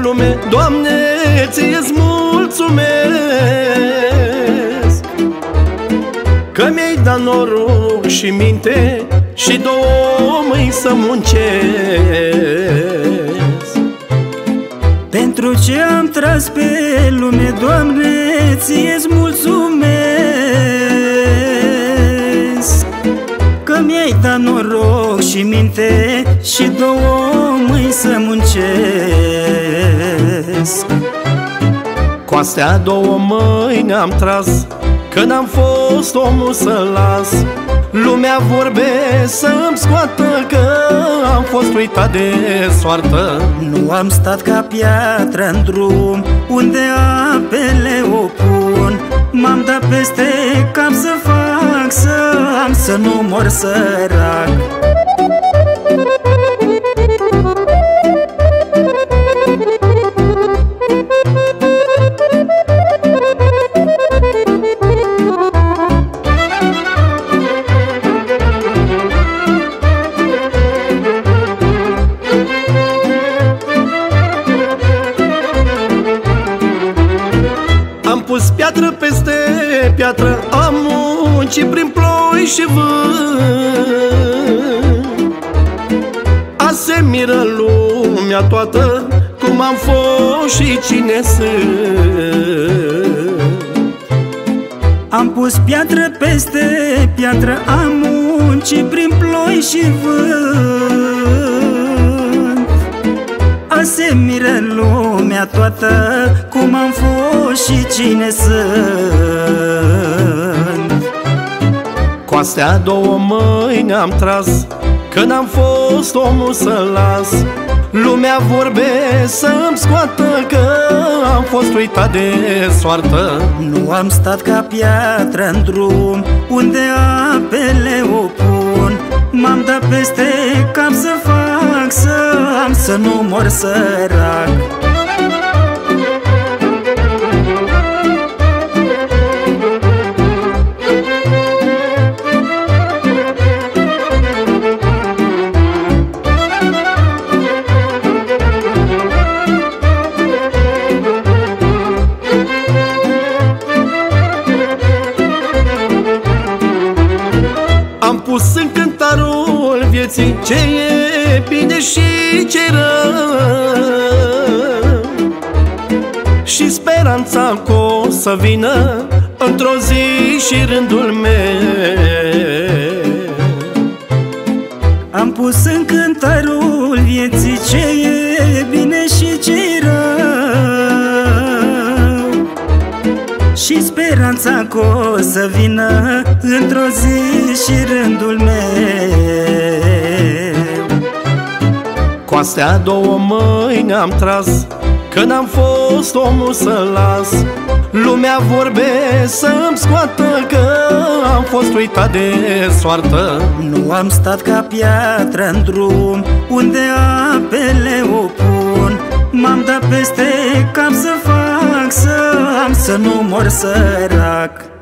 lume, Doamne, ție-ți mulțumesc că mi-ai dat noroc și minte și două mâini să muncesc. Pentru ce am tras pe lume, Doamne, ție-ți mulțumesc că mi-ai dat noroc și minte și două mâini să muncesc. Cu astea două mâini am tras, că n-am fost omul să las lumea vorbe să-mi scoată că am fost uitat de soartă. Nu am stat ca piatră în drum unde apele o pun. M-am dat peste cap să fac, să am, să nu mor sărac. Am pus piatră peste piatră, am muncit prin ploi și vânt. Azi se miră lumea toată cum am fost și cine sunt. Am pus piatră peste piatră, am muncit prin ploi și vânt. Azi se miră lumea toată cum am fost și cine sunt. Cu astea două mâini am tras, că n-am fost omul să las lumea vorbe să-mi scoată că am fost uitat de soartă. Nu am stat ca piatră în drum unde apele o pun. M-am dat peste cap să fac, să am, să nu mor sărac. Am pus în cântarul vieții ce e bine și ce rău, și speranța că o să vină într-o zi și rândul meu. Am pus în cântarul vieții ce e bine și ce rău, și speranța că o să vină într-o zi și rândul meu. Cu astea două mâini am tras, că n-am fost omul să las lumea vorbe să-mi scoată că am fost uitat de soartă. Nu am stat ca piatră în drum unde apele o pun. M-am dat peste cap să fac, să am, să nu mor sărac.